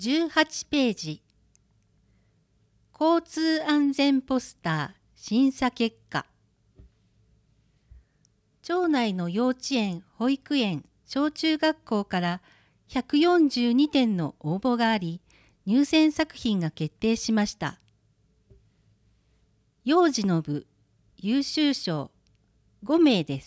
18ページ。交通安全ポスター審査結果。町内の幼稚園、保育園、小中学校から142点の応募があり、入選作品が決定しました。幼児の部優秀賞5名です。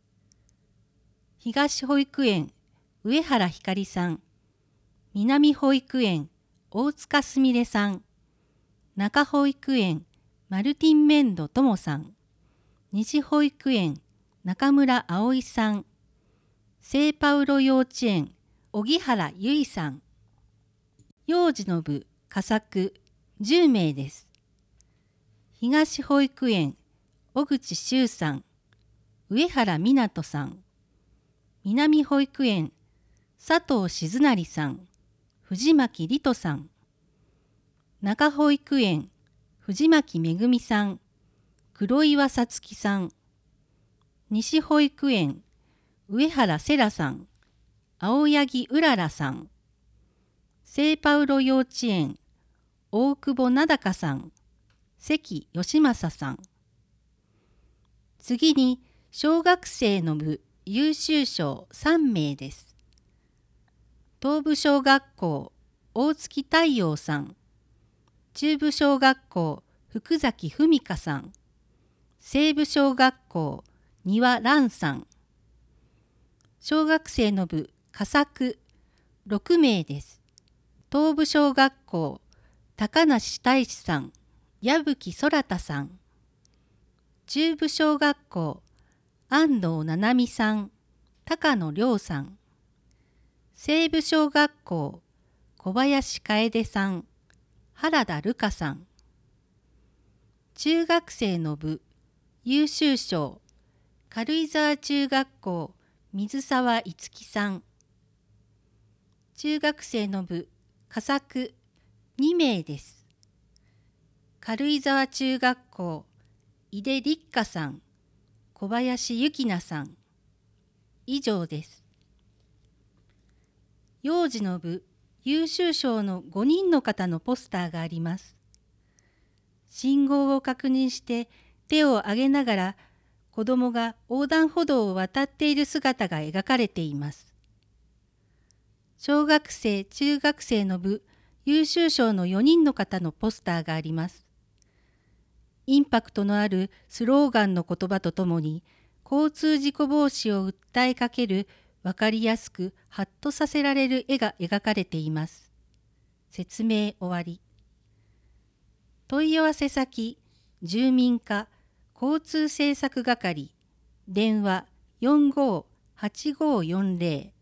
東保育園上原ひかりさん、南保育園大塚すみれさん、中保育園マルティンメンドともさん、西保育園中村葵さん、聖パウロ幼稚園荻原由衣さん。幼児の部佳作10名です。東保育園小口修さん、上原湊さん、南保育園佐藤静成さん、藤巻里斗さん、中保育園藤巻めぐみさん、黒岩さつきさん、西保育園上原せらさん、青柳うららさん、聖パウロ幼稚園大久保なだかさん、関義正さん。次に小学生の部優秀賞3名です。東部小学校大月太陽さん、中部小学校福崎文香さん、西部小学校丹羽蘭さん。小学生の部佳作6名です。東部小学校高梨大志さん、矢吹空太さん。中部小学校安藤七海さん、高野亮さん。西部小学校小林楓さん、原田瑠香さん。中学生の部優秀賞軽井沢中学校水沢いつきさん。中学生の部佳作2名です。軽井沢中学校井出立花さん、小林幸奈さん。以上です。幼児の部優秀賞の5人の方のポスターがあります。信号を確認して手を挙げながら子どもが横断歩道を渡っている姿が描かれています。小学生、中学生の部優秀賞の4人の方のポスターがあります。インパクトのあるスローガンの言葉とともに交通事故防止を訴えかける分かりやすくハッとさせられる絵が描かれています。説明終わり。問い合わせ先住民課交通政策係電話458540